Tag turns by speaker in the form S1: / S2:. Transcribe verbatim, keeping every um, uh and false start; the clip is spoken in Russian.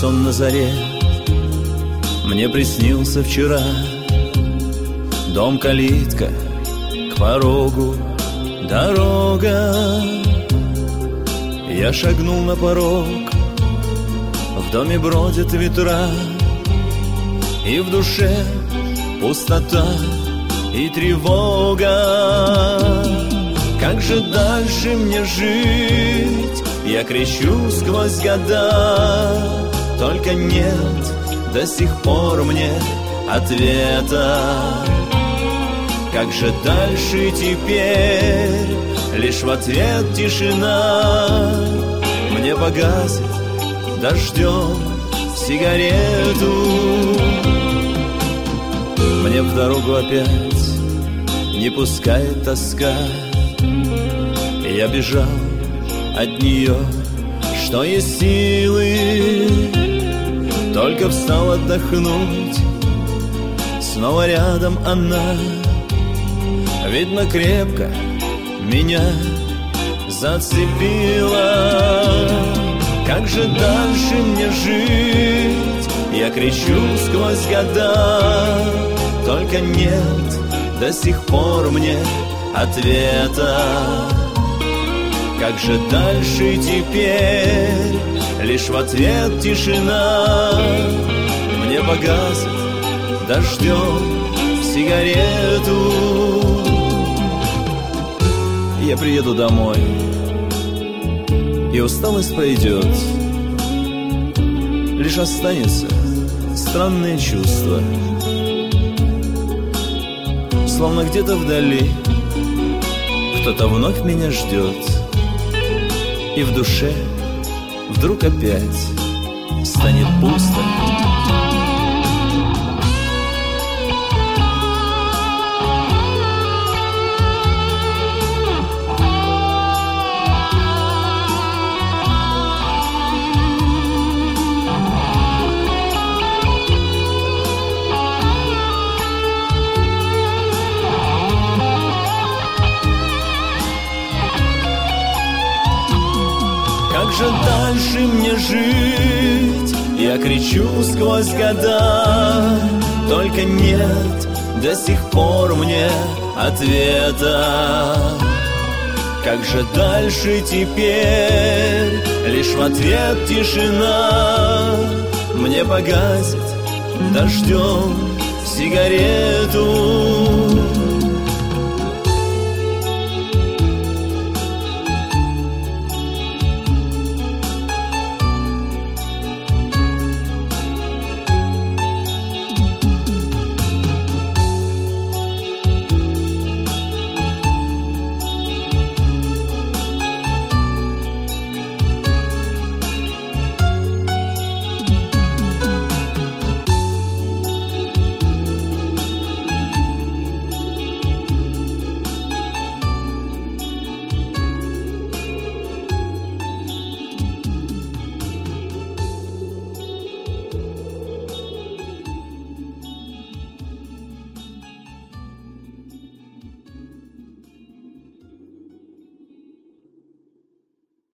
S1: сон на заре мне приснился вчера. Дом, калитка, к порогу дорога. Я шагнул на порог, в доме бродят ветра, и в душе пустота и тревога. Как же дальше мне жить? Я кричу сквозь года, только нет до сих пор мне ответа. Как же дальше теперь? Лишь в ответ тишина. Мне погасит дождем сигарету. Мне в дорогу опять не пускает тоска. Я бежал от нее, что есть силы. Только встал отдохнуть, снова рядом она. Видно, крепко меня зацепила. Как же дальше мне жить? Я кричу сквозь года, только нет до сих пор мне ответа. Как же дальше теперь? Лишь в ответ тишина. Мне погасит дождем сигарету. Я приеду домой, и усталость пройдет. Лишь останется странное чувство, словно где-то вдали кто-то вновь меня ждет. И в душе вдруг опять станет пусто. Как же дальше мне жить? Я кричу сквозь года, только нет до сих пор мне ответа. Как же дальше теперь? Лишь в ответ тишина. Мне погасит дождем сигарету.